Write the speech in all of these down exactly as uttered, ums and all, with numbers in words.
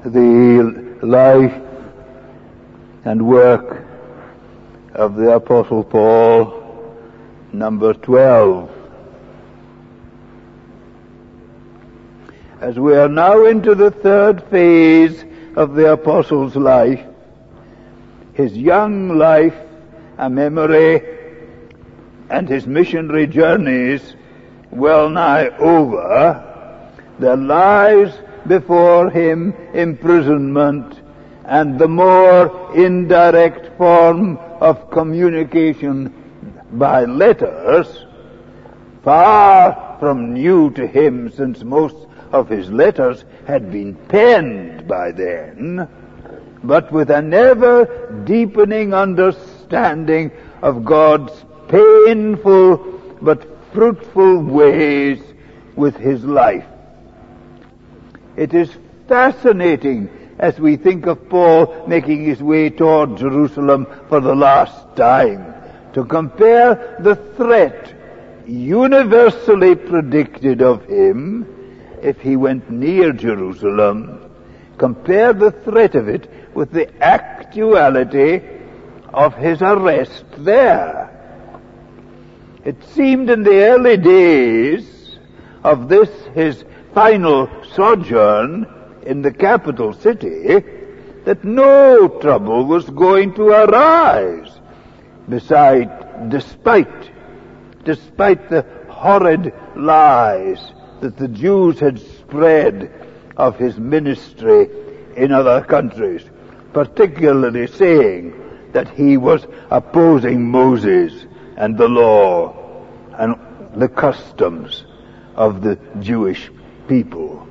the life and work of the Apostle Paul, number twelve. As we are now into the third phase of the Apostle's life, his young life, a memory, and his missionary journeys well nigh over, there lies before him imprisonment and the more indirect form of communication by letters, far from new to him, since most of his letters had been penned by then, but with an ever deepening understanding of God's painful but fruitful ways with his life. It is fascinating as we think of Paul making his way toward Jerusalem for the last time, to compare the threat universally predicted of him if he went near Jerusalem, compare the threat of it with the actuality of his arrest there. It seemed in the early days of this, his final sojourn in the capital city, that no trouble was going to arise, beside, despite, despite the horrid lies that the Jews had spread of his ministry in other countries, particularly saying that he was opposing Moses and the law and the customs of the Jewish people.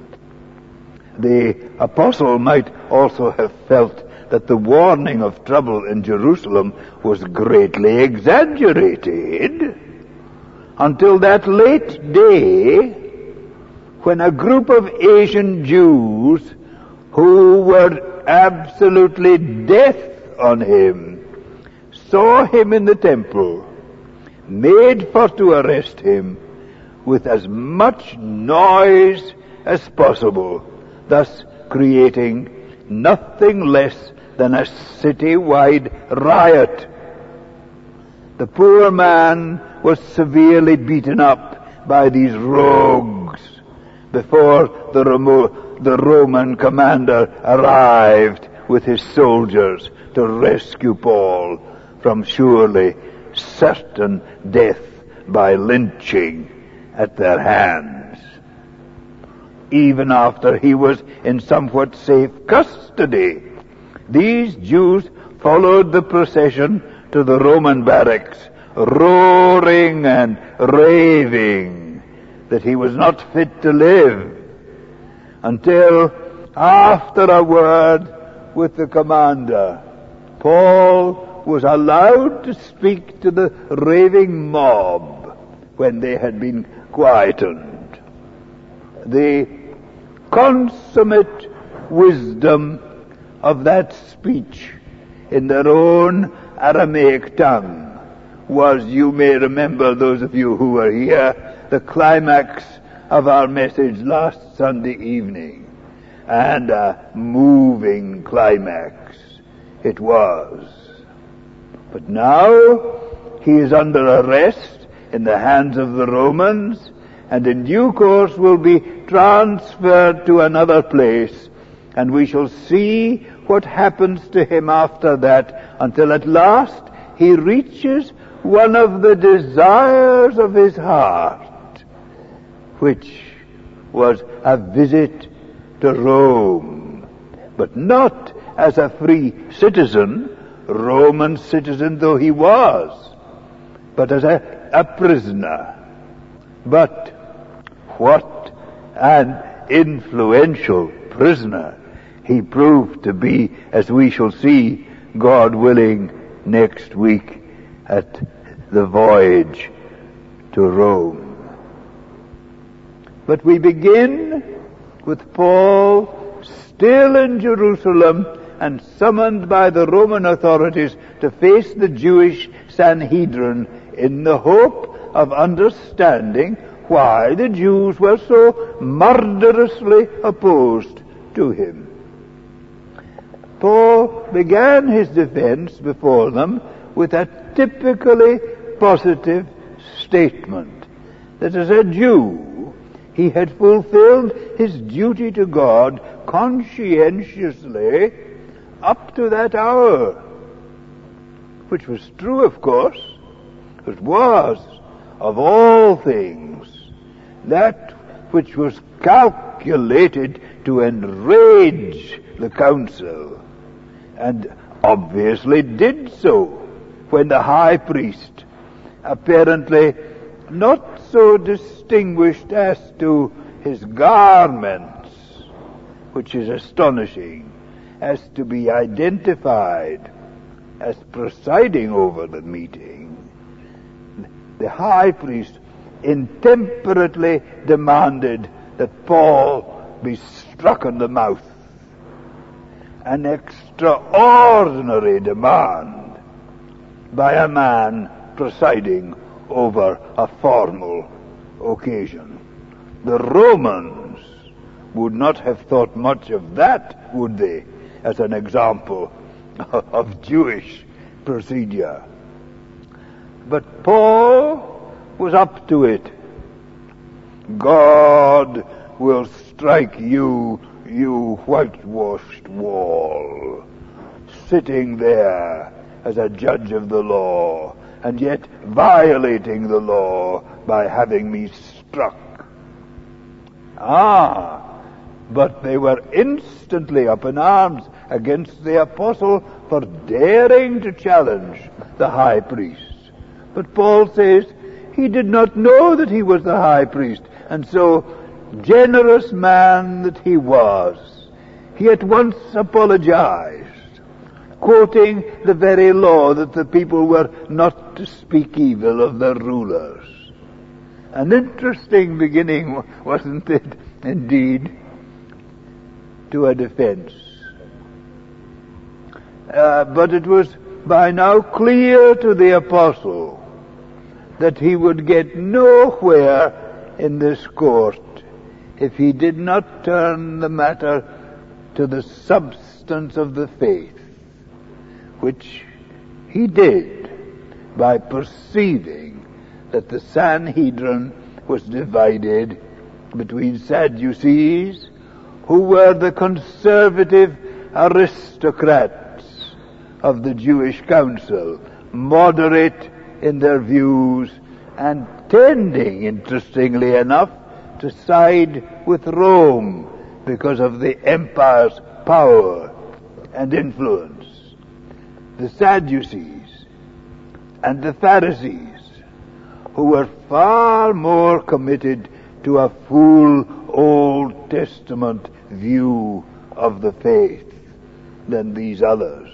The apostle might also have felt that the warning of trouble in Jerusalem was greatly exaggerated, until that late day when a group of Asian Jews who were absolutely death on him saw him in the temple, made for to arrest him with as much noise as possible, thus creating nothing less than a city-wide riot. The poor man was severely beaten up by these rogues before the, Remo- the Roman commander arrived with his soldiers to rescue Paul from surely certain death by lynching at their hands. Even after he was in somewhat safe custody, these Jews followed the procession to the Roman barracks, roaring and raving that he was not fit to live, until, after a word with the commander, Paul was allowed to speak to the raving mob when they had been quietened. The consummate wisdom of that speech in their own Aramaic tongue was, you may remember, those of you who were here, the climax of our message last Sunday evening. And a moving climax it was. But now he is under arrest in the hands of the Romans, and in due course will be transferred to another place, and we shall see what happens to him after that, until at last he reaches one of the desires of his heart, which was a visit to Rome, but not as a free citizen, Roman citizen though he was, but as a, a prisoner. But what an influential prisoner he proved to be, as we shall see, God willing, next week at the voyage to Rome. But we begin with Paul still in Jerusalem and summoned by the Roman authorities to face the Jewish Sanhedrin in the hope of understanding why the Jews were so murderously opposed to him. Paul began his defense before them with a typically positive statement that as a Jew he had fulfilled his duty to God conscientiously up to that hour, which was true, of course. It was, of all things, that which was calculated to enrage the council, and obviously did so when the high priest, apparently not so distinguished as to his garments, which is astonishing, as to be identified as presiding over the meeting, the high priest intemperately demanded that Paul be struck in the mouth. An extraordinary demand by a man presiding over a formal occasion. The Romans would not have thought much of that, would they, as an example of Jewish procedure. But Paul was up to it. God will strike you, you whitewashed wall, sitting there as a judge of the law, and yet violating the law by having me struck. Ah, but they were instantly up in arms against the apostle for daring to challenge the high priest. But Paul says he did not know that he was the high priest, and so, generous man that he was, he at once apologized, quoting the very law that the people were not to speak evil of their rulers. An interesting beginning, wasn't it, indeed, to a defense. Uh, but it was by now clear to the apostle that he would get nowhere in this court if he did not turn the matter to the substance of the faith, which he did by perceiving that the Sanhedrin was divided between Sadducees, who were the conservative aristocrats of the Jewish council, moderate in their views and tending, interestingly enough, to side with Rome because of the empire's power and influence. The Sadducees and the Pharisees, who were far more committed to a full Old Testament view of the faith than these others.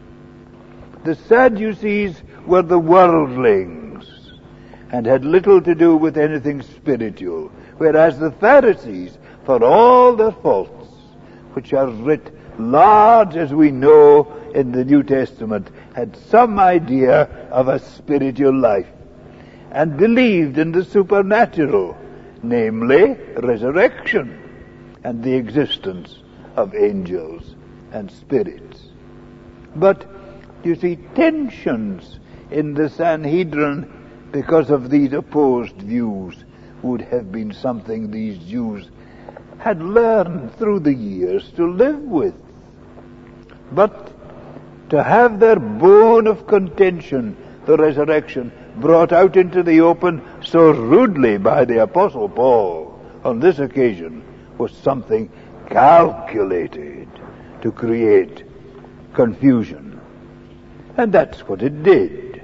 The Sadducees were the worldlings and had little to do with anything spiritual, whereas the Pharisees, for all their faults, which are writ large, as we know, in the New Testament, had some idea of a spiritual life and believed in the supernatural, namely resurrection and the existence of angels and spirits. But, you see, tensions in the Sanhedrin because of these opposed views would have been something these Jews had learned through the years to live with. But to have their bone of contention, the resurrection, brought out into the open so rudely by the Apostle Paul on this occasion was something calculated to create confusion. And that's what it did.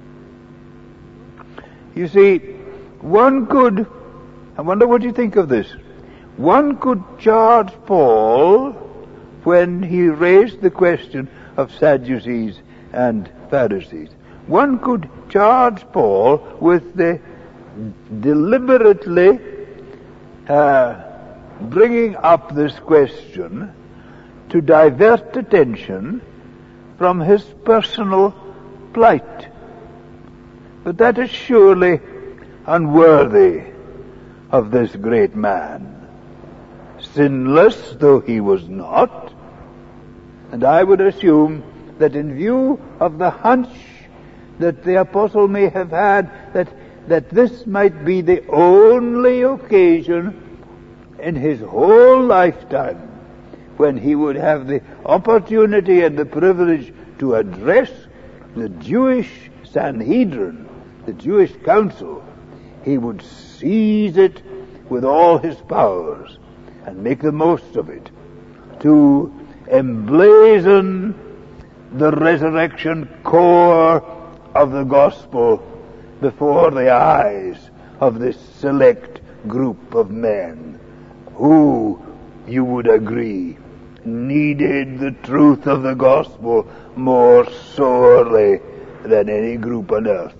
You see, one could, I wonder what you think of this, one could charge Paul when he raised the question of Sadducees and Pharisees. One could charge Paul with the deliberately uh, bringing up this question to divert attention from his personal plight. But that is surely unworthy of this great man. Sinless though he was not, And I would assume that in view of the hunch that the apostle may have had, that, that this might be the only occasion in his whole lifetime when he would have the opportunity and the privilege to address the Jewish Sanhedrin, the Jewish council, he would seize it with all his powers and make the most of it to emblazon the resurrection core of the gospel before the eyes of this select group of men who, you would agree, needed the truth of the gospel more sorely than any group on earth.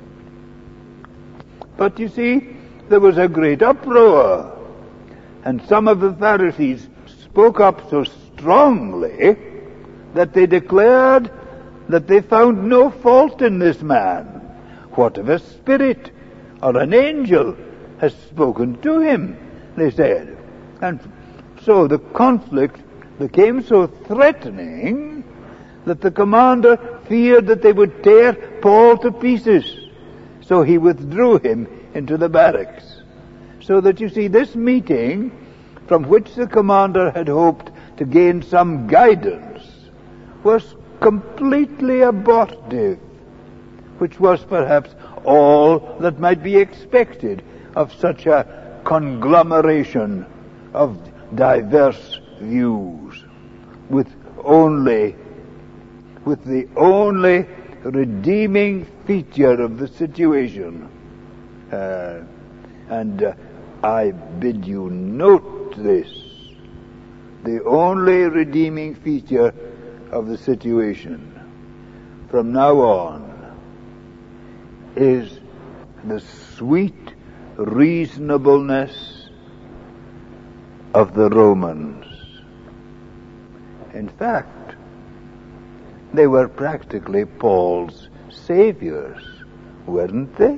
But you see, there was a great uproar, and some of the Pharisees spoke up so strongly that they declared that they found no fault in this man. What if a spirit or an angel has spoken to him, they said. And so the conflict became so threatening that the commander feared that they would tear Paul to pieces. So he withdrew him into the barracks. So that you see, this meeting, from which the commander had hoped to gain some guidance, was completely abortive, which was perhaps all that might be expected of such a conglomeration of diverse views, with only, with the only redeeming feature of the situation. Uh, and uh, I bid you note this. The only redeeming feature of the situation from now on is the sweet reasonableness of the Romans. In fact, they were practically Paul's saviors, weren't they?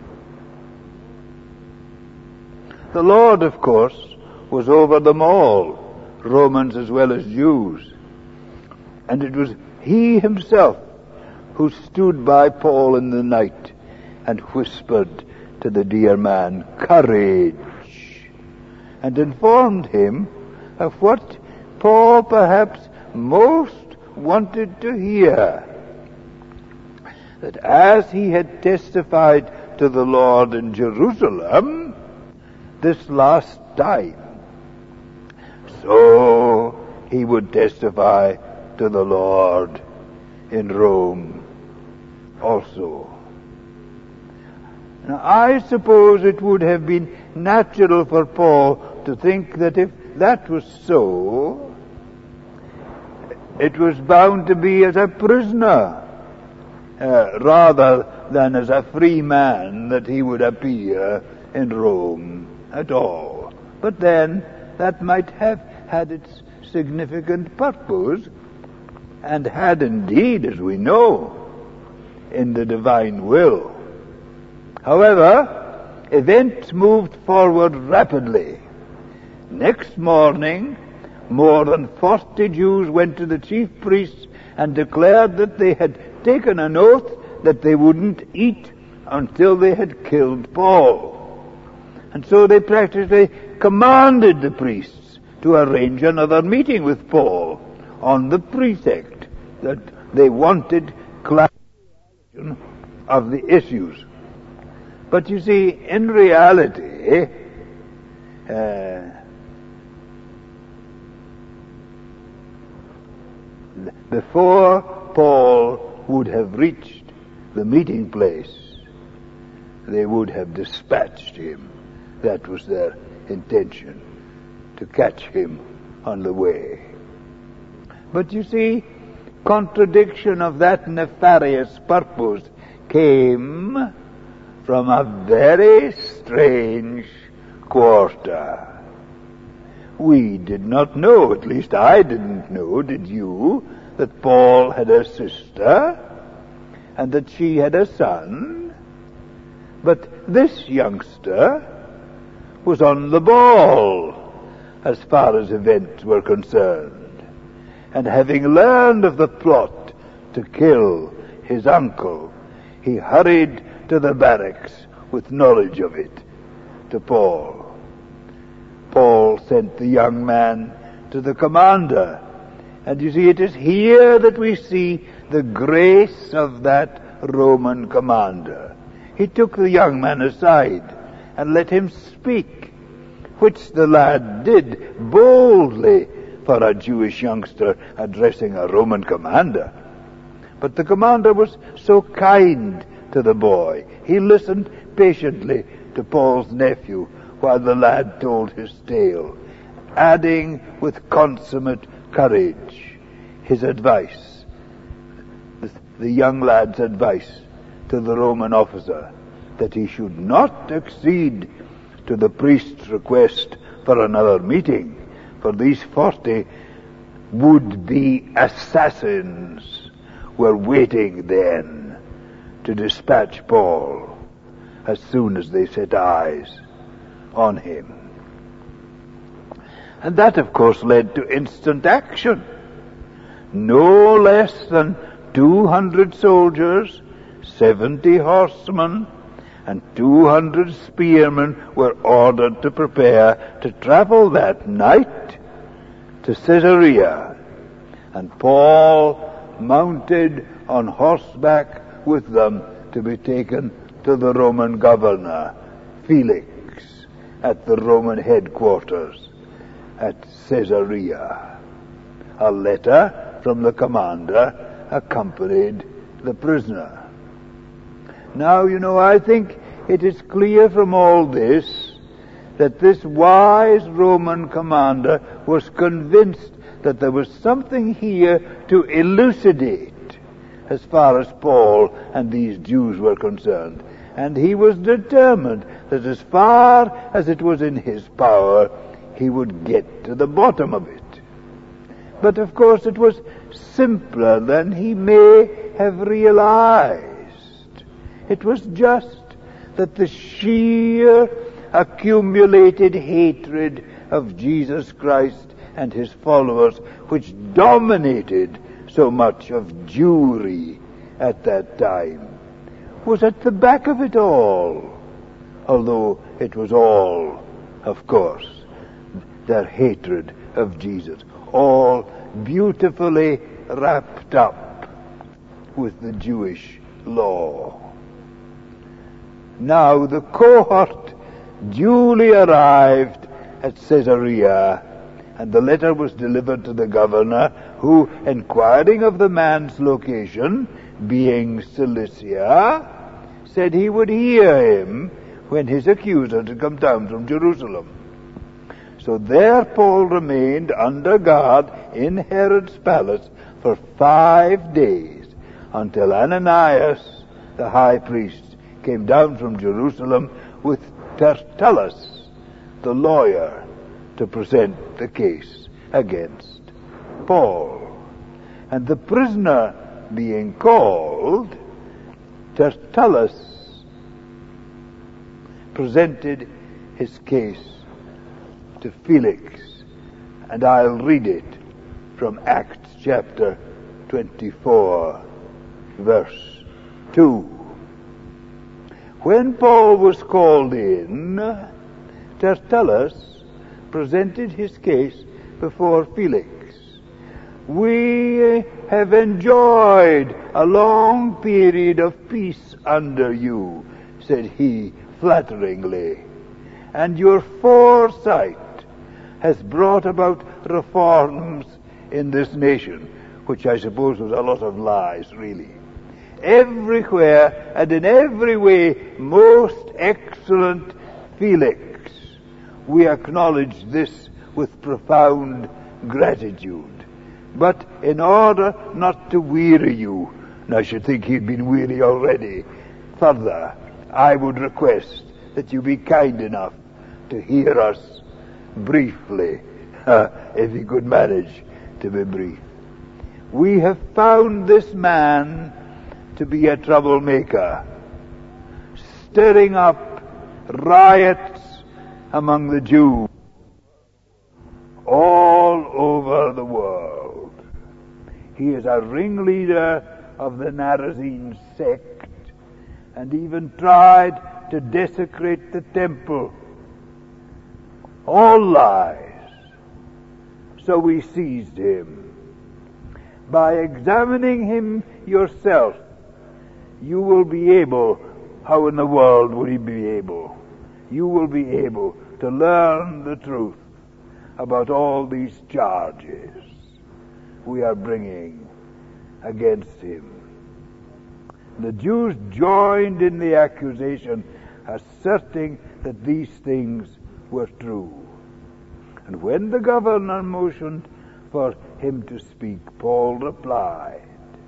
The Lord, of course, was over them all, Romans as well as Jews. And it was he himself who stood by Paul in the night and whispered to the dear man, "Courage," and informed him of what Paul perhaps most wanted to hear, that as he had testified to the Lord in Jerusalem this last time, so he would testify to the Lord in Rome also. Now, I suppose it would have been natural for Paul to think that if that was so, it was bound to be as a prisoner, uh, rather than as a free man, that he would appear in Rome at all. But then, that might have had its significant purpose, and had indeed, as we know, in the divine will. However, events moved forward rapidly. Next morning, more than forty Jews went to the chief priests and declared that they had taken an oath that they wouldn't eat until they had killed Paul. And so they practically commanded the priests to arrange another meeting with Paul on the pretext that they wanted clarification of the issues. But you see, in reality, uh, before Paul would have reached the meeting place, they would have dispatched him. That was their intention, to catch him on the way. But you see, contradiction of that nefarious purpose came from a very strange quarter. We did not know, at least I didn't know, did you, that Paul had a sister and that she had a son? But this youngster was on the ball as far as events were concerned. And having learned of the plot to kill his uncle, he hurried to the barracks with knowledge of it to Paul. Paul sent the young man to the commander. And you see, it is here that we see the grace of that Roman commander. He took the young man aside and let him speak, which the lad did boldly for a Jewish youngster addressing a Roman commander. But the commander was so kind to the boy. He listened patiently to Paul's nephew while the lad told his tale, adding with consummate courage his advice, the young lad's advice to the Roman officer, that he should not accede to the priest's request for another meeting, for these forty would-be assassins were waiting then to dispatch Paul as soon as they set eyes on him. And that, of course, led to instant action. No less than two hundred soldiers, seventy horsemen, and two hundred spearmen were ordered to prepare to travel that night to Caesarea. And Paul mounted on horseback with them to be taken to the Roman governor, Felix, at the Roman headquarters at Caesarea. A letter from the commander accompanied the prisoner. Now, you know, I think it is clear from all this that this wise Roman commander was convinced that there was something here to elucidate as far as Paul and these Jews were concerned. And he was determined that as far as it was in his power, he would get to the bottom of it. But of course it was simpler than he may have realized. It was just that the sheer accumulated hatred of Jesus Christ and his followers, which dominated so much of Jewry at that time, was at the back of it all. Although it was all, of course, their hatred of Jesus, all beautifully wrapped up with the Jewish law. Now the cohort duly arrived at Caesarea, and the letter was delivered to the governor, who, inquiring of the man's location, being Cilicia, said he would hear him when his accuser had come down from Jerusalem. So there Paul remained under guard in Herod's palace for five days, until Ananias, the high priest, came down from Jerusalem with Tertullus, the lawyer, to present the case against Paul. And the prisoner being called, Tertullus presented his case to Felix. And I'll read it from Acts chapter twenty-four, verse two. When Paul was called in, Tertullus presented his case before Felix. We have enjoyed a long period of peace under you, said he flatteringly, and your foresight has brought about reforms in this nation, which I suppose was a lot of lies, really. Everywhere and in every way, most excellent Felix, we acknowledge this with profound gratitude. But in order not to weary you, and I should think he'd been weary already, further, I would request that you be kind enough to hear us briefly, uh, if you could manage to be brief. We have found this man to be a troublemaker, stirring up riots among the Jews all over the world. He is a ringleader of the Narazene sect, and even tried to desecrate the temple. All lies. So we seized him. By examining him yourself, you will be able, how in the world would he be able? You will be able to learn the truth about all these charges we are bringing against him. The Jews joined in the accusation, asserting that these things were true. And when the governor motioned for him to speak, Paul replied,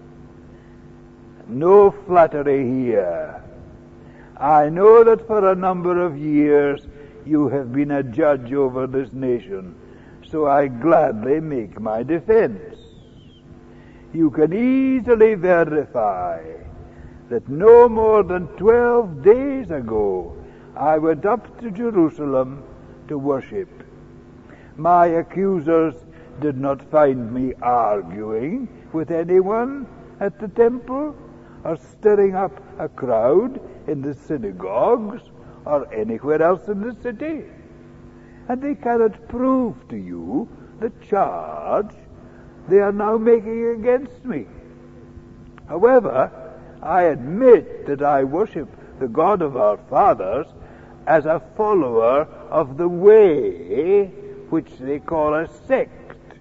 "No flattery here. I know that for a number of years you have been a judge over this nation, so I gladly make my defense. You can easily verify that no more than twelve days ago I went up to Jerusalem to worship. My accusers did not find me arguing with anyone at the temple, or stirring up a crowd in the synagogues, or anywhere else in the city. And they cannot prove to you the charge they are now making against me. However, I admit that I worship the God of our fathers as a follower of the way which they call a sect.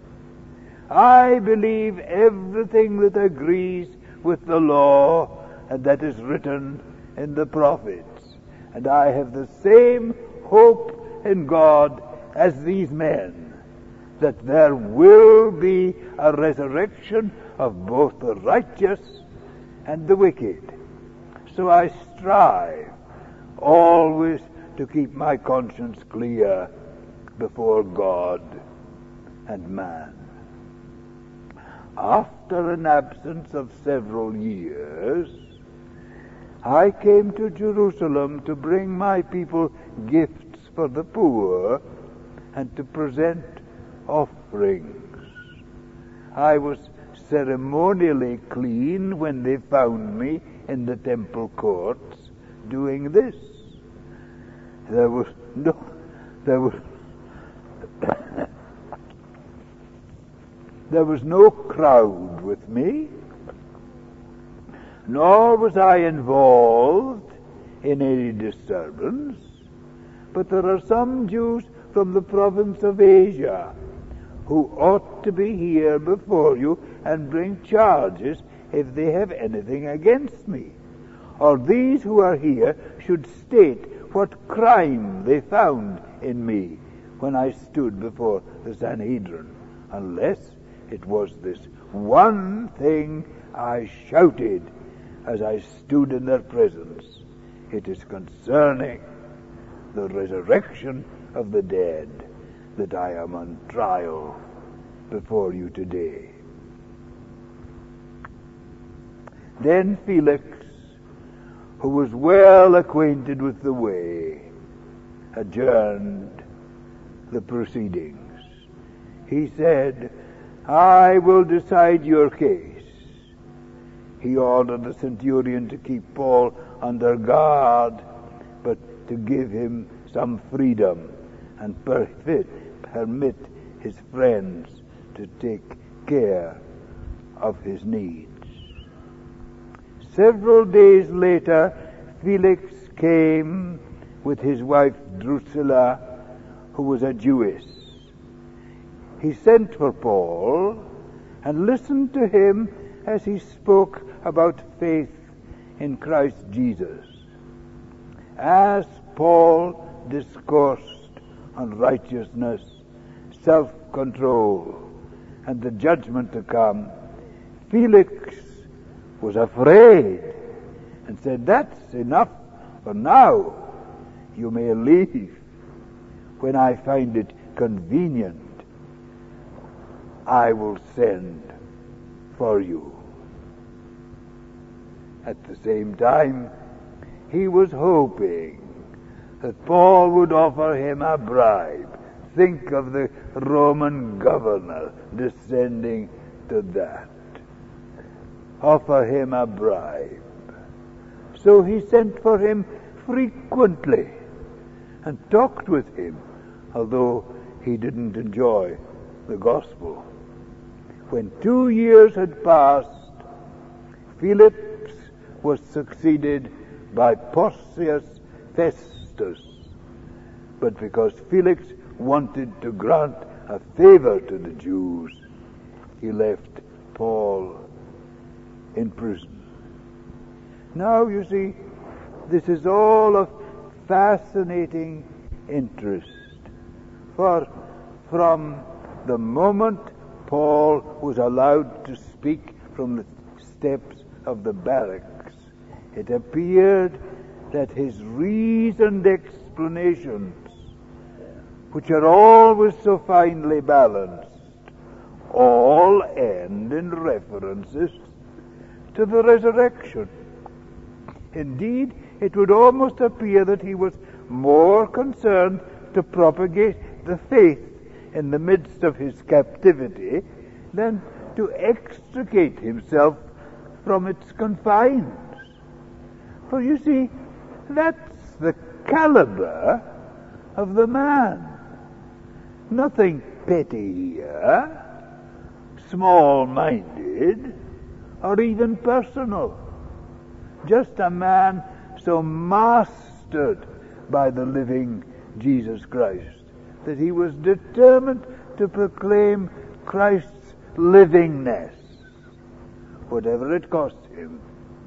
I believe everything that agrees with the law and that is written in the prophets, and I have the same hope in God as these men, that there will be a resurrection of both the righteous and the wicked. So I strive always to keep my conscience clear before God and man." After an absence of several years, I came to Jerusalem to bring my people gifts for the poor and to present offerings. I was ceremonially clean when they found me in the temple courts doing this. There was no, there was There was no crowd with me, nor was I involved in any disturbance, but there are some Jews from the province of Asia who ought to be here before you and bring charges if they have anything against me. Or these who are here should state what crime they found in me when I stood before the Sanhedrin, unless it was this one thing I shouted as I stood in their presence. It is concerning the resurrection of the dead that I am on trial before you today." Then Felix, who was well acquainted with the way, adjourned the proceedings. He said, "I will decide your case." He ordered the centurion to keep Paul under guard, but to give him some freedom and permit, permit his friends to take care of his needs. Several days later, Felix came with his wife Drusilla, who was a Jewess. He sent for Paul and listened to him as he spoke about faith in Christ Jesus. As Paul discoursed on righteousness, self-control, and the judgment to come, Felix was afraid and said, "That's enough for now. You may leave when I find it convenient. I will send for you." At the same time, he was hoping that Paul would offer him a bribe. Think of the Roman governor descending to that. offer him a bribe. So he sent for him frequently and talked with him, although he didn't enjoy the gospel. When two years had passed, Felix was succeeded by Porcius Festus. But because Felix wanted to grant a favor to the Jews, he left Paul in prison. Now, you see, this is all of fascinating interest. For from the moment Paul was allowed to speak from the steps of the barracks, it appeared that his reasoned explanations, which are always so finely balanced, all end in references to the resurrection. Indeed, it would almost appear that he was more concerned to propagate the faith in the midst of his captivity than to extricate himself from its confines. For you see, that's the caliber of the man. Nothing petty here, small-minded, or even personal. Just a man so mastered by the living Jesus Christ that he was determined to proclaim Christ's livingness, whatever it cost him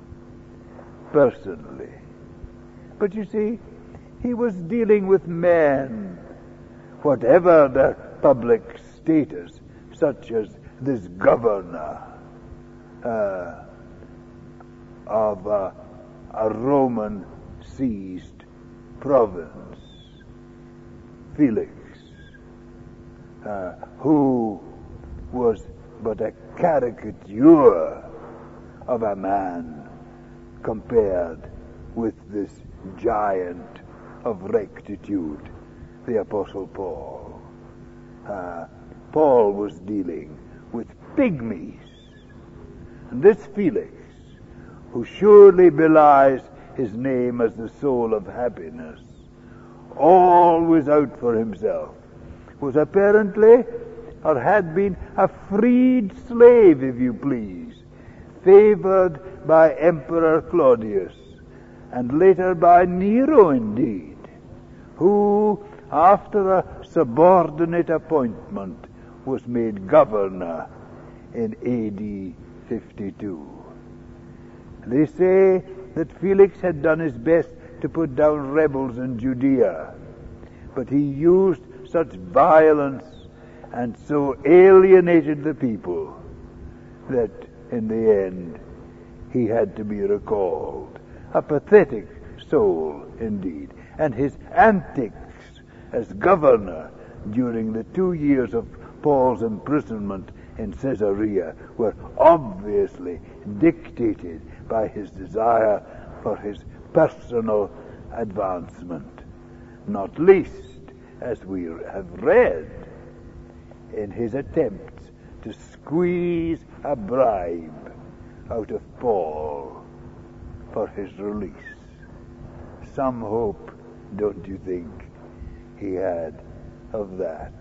personally. But you see, he was dealing with men, whatever their public status, such as this governor uh, of uh, a Roman seized province, Felix, uh, who was but a caricature of a man compared with this giant of rectitude, the Apostle Paul. Uh, Paul was dealing with pygmies. And this Felix, who surely belies his name as the soul of happiness, always out for himself, was apparently, or had been, a freed slave, if you please, favored by Emperor Claudius, and later by Nero indeed, who, after a subordinate appointment, was made governor in A D fifty-two. They say that Felix had done his best to put down rebels in Judea, but he used such violence and so alienated the people that in the end he had to be recalled. A pathetic soul indeed. And his antics as governor during the two years of Paul's imprisonment in Caesarea were obviously dictated by his desire for his personal advancement, not least, as we have read, in his attempts to squeeze a bribe out of Paul for his release. Some hope, don't you think, he had of that?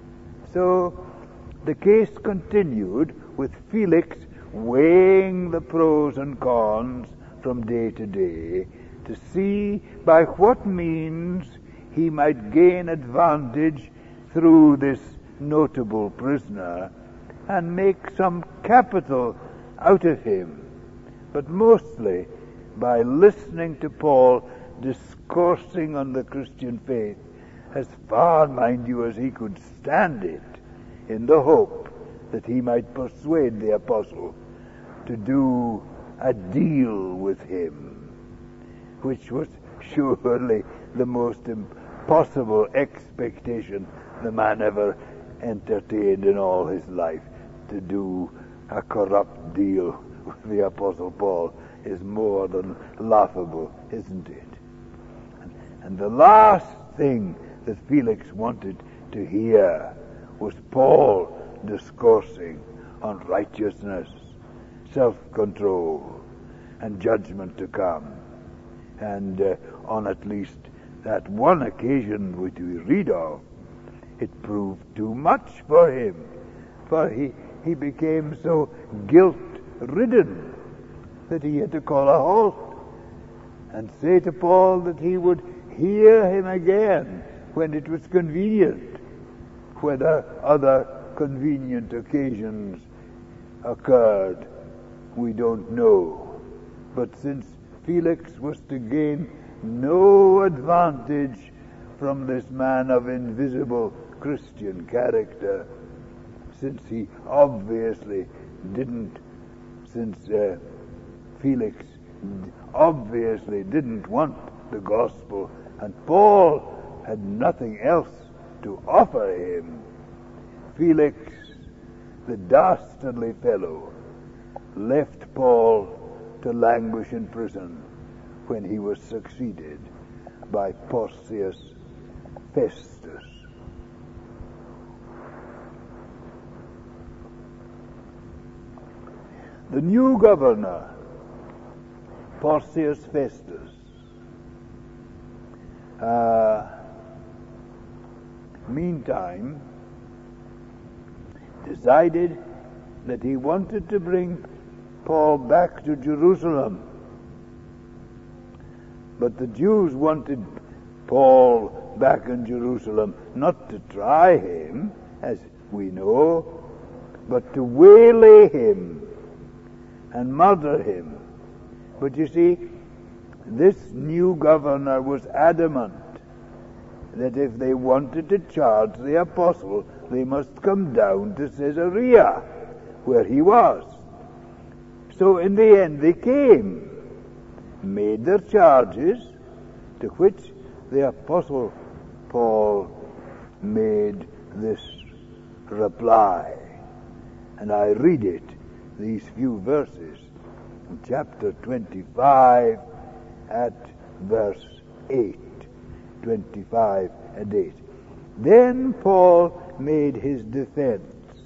So the case continued with Felix weighing the pros and cons from day to day to see by what means he might gain advantage through this notable prisoner and make some capital out of him, but mostly by listening to Paul discoursing on the Christian faith as far, mind you, as he could stand it, in the hope that he might persuade the apostle to do a deal with him, which was surely the most impossible expectation the man ever entertained in all his life. To do a corrupt deal with the Apostle Paul is more than laughable, isn't it? And, and the last thing that Felix wanted to hear was Paul discoursing on righteousness self-control and judgment to come. And uh, on at least that one occasion which we read of, it proved too much for him, for he, he became so guilt-ridden that he had to call a halt and say to Paul that he would hear him again when it was convenient. Whether other convenient occasions occurred, we don't know. But since Felix was to gain no advantage from this man of invisible Christian character, since he obviously didn't, since uh, Felix obviously didn't want the gospel, and Paul had nothing else to offer him, Felix, the dastardly fellow, left Paul to languish in prison when he was succeeded by Porcius Festus. The new governor, Porcius Festus, uh, meantime decided that he wanted to bring Paul back to Jerusalem. But the Jews wanted Paul back in Jerusalem not to try him, as we know, but to waylay him and murder him. But you see, this new governor was adamant that if they wanted to charge the apostle, they must come down to Caesarea, where he was. So in the end they came, made their charges, to which the apostle Paul made this reply. And I read it, these few verses, in chapter twenty-five at verse eight. twenty-five and eight. Then Paul made his defense.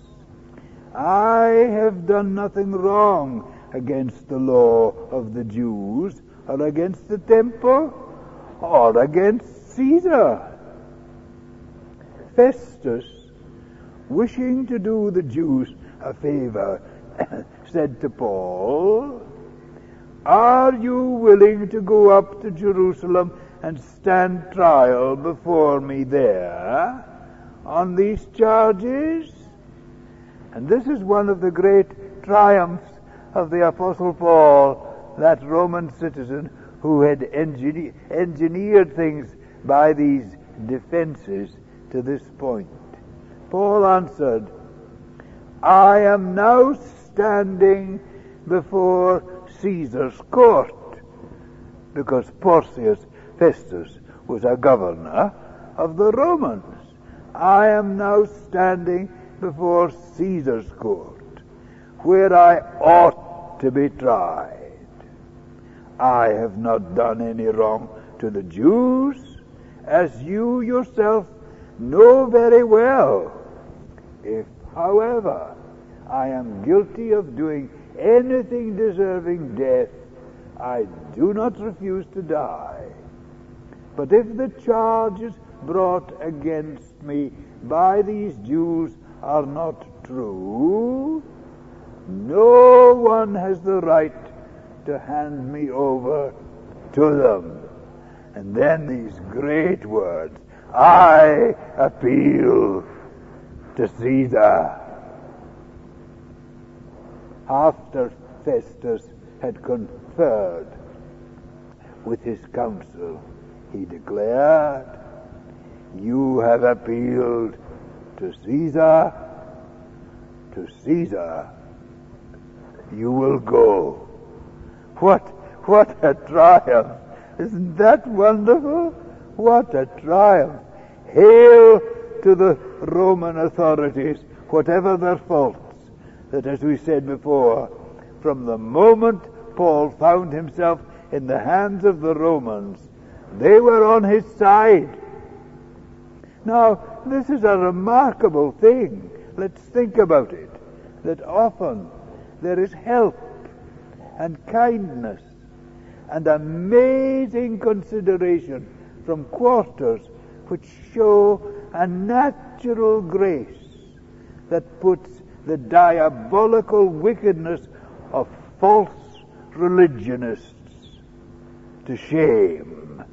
I have done nothing wrong against the law of the Jews, or against the temple, or against Caesar. Festus, wishing to do the Jews a favor, said to Paul, are you willing to go up to Jerusalem and stand trial before me there on these charges? And this is one of the great triumphs of the Apostle Paul, that Roman citizen who had engine- engineered things by these defenses to this point. Paul answered, I am now standing before Caesar's court, because Porcius Festus was a governor of the Romans. I am now standing before Caesar's court, where I ought to be tried. I have not done any wrong to the Jews, as you yourself know very well. If, however, I am guilty of doing anything deserving death, I do not refuse to die. But if the charges brought against me by these Jews are not true, no one has the right to hand me over to them. And then these great words, I appeal to Caesar. After Festus had conferred with his council, he declared, you have appealed to Caesar, to Caesar you will go. What, what a triumph! Isn't that wonderful? What a triumph! Hail to the Roman authorities, whatever their faults, that, as we said before, from the moment Paul found himself in the hands of the Romans, they were on his side. Now, this is a remarkable thing. Let's think about it, that often there is help and kindness and amazing consideration from quarters which show a natural grace that puts the diabolical wickedness of false religionists to shame.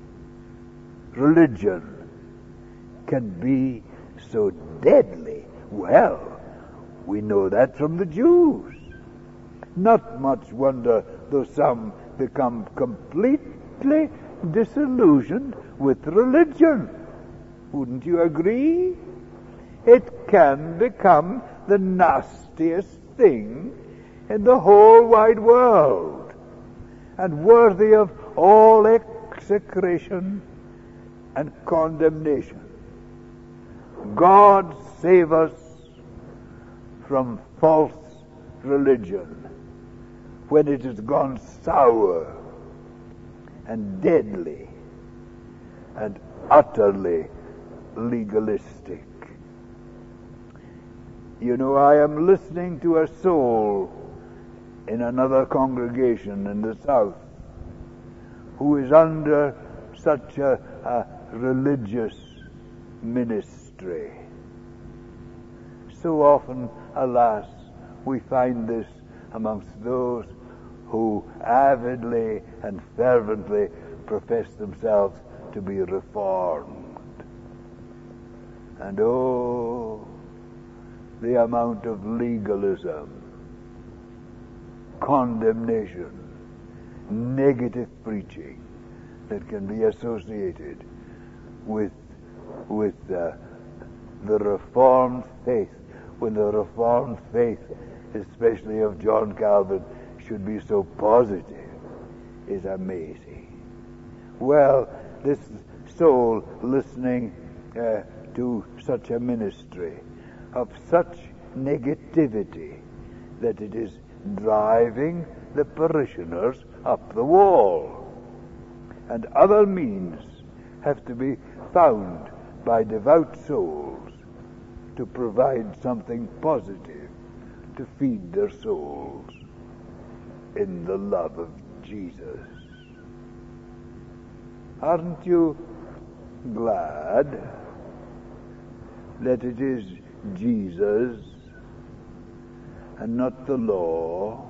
Religion can be so deadly. Well, we know that from the Jews. Not much wonder though some become completely disillusioned with religion. Wouldn't you agree? It can become the nastiest thing in the whole wide world, and worthy of all execration and condemnation. God save us from false religion when it has gone sour and deadly and utterly legalistic. You know, I am listening to a soul in another congregation in the south who is under such a, a religious ministry. So often, alas, we find this amongst those who avidly and fervently profess themselves to be reformed. And oh, the amount of legalism, condemnation, negative preaching that can be associated with with uh, the Reformed faith, when the Reformed faith, especially of John Calvin, should be so positive, is amazing. Well, this soul listening uh, to such a ministry of such negativity that it is driving the parishioners up the wall. And other means have to be found by devout souls to provide something positive to feed their souls in the love of Jesus. Aren't you glad that it is Jesus and not the law?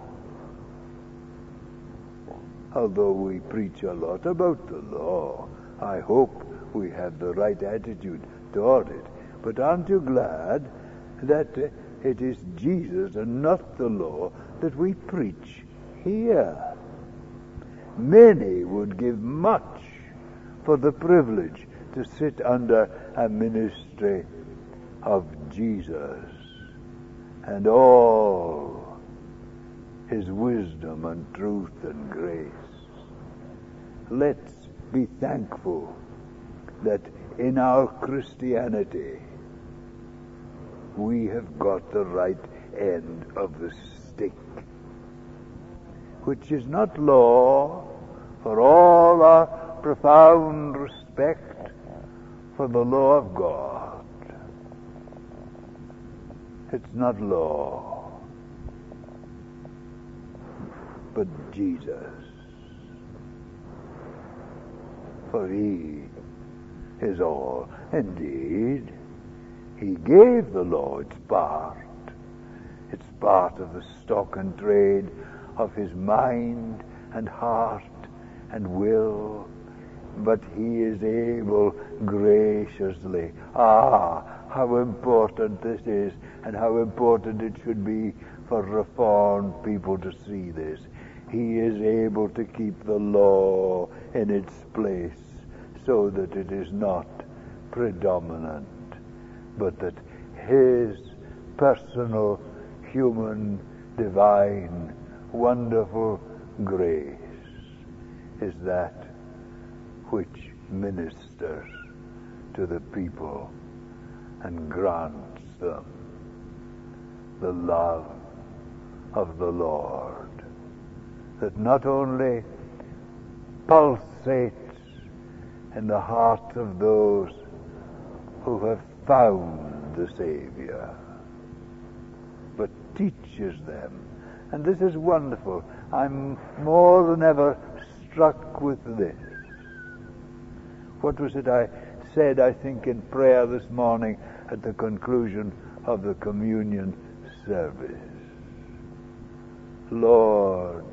Although we preach a lot about the law, I hope we have the right attitude toward it. But aren't you glad that it is Jesus and not the law that we preach here? Many would give much for the privilege to sit under a ministry of Jesus and all his wisdom and truth and grace. Let's be thankful that in our Christianity we have got the right end of the stick, which is not law, for all our profound respect for the law of God. It's not law, but Jesus. For he is all. Indeed, he gave the law its part. It's part of the stock and trade of his mind and heart and will. But he is able graciously. Ah, how important this is, and how important it should be for Reformed people to see this. He is able to keep the law in its place so that it is not predominant, but that his personal, human, divine, wonderful grace is that which ministers to the people and grants them the love of the Lord, that not only pulsates in the hearts of those who have found the Savior, but teaches them And this is wonderful. I'm more than ever struck with this. What was it I said, I think, in prayer this morning at the conclusion of the communion service? Lord,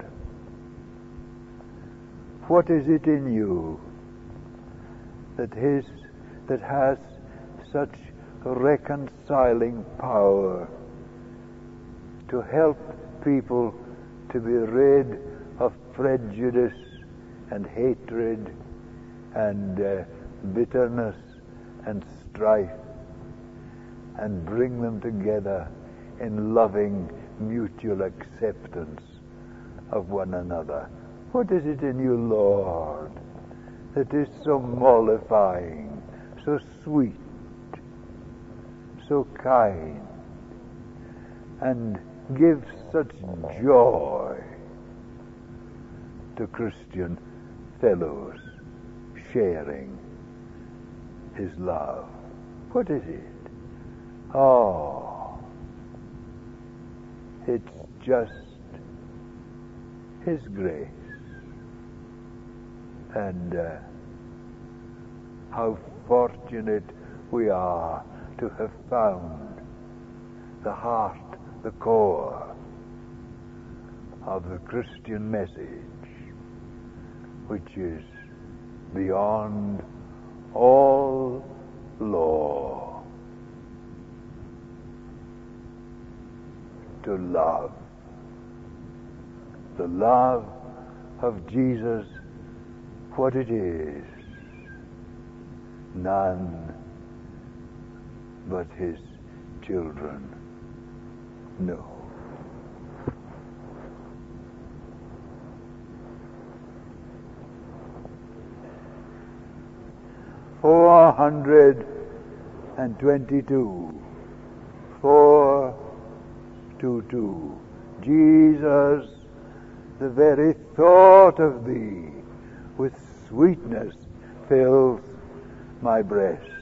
what is it in you that is that has such reconciling power to help people to be rid of prejudice and hatred and uh, bitterness and strife, and bring them together in loving mutual acceptance of one another? What is it in you, Lord, that is so mollifying, so sweet, so kind, and gives such joy to Christian fellows sharing his love? What is it? Oh, it's just his grace. And uh, how fortunate we are to have found the heart, the core of the Christian message, which is beyond all law, to love. The love of Jesus, what it is, none but his children know. Four hundred and twenty-two. Four two two. Jesus, the very thought of thee with sweetness fills my breast.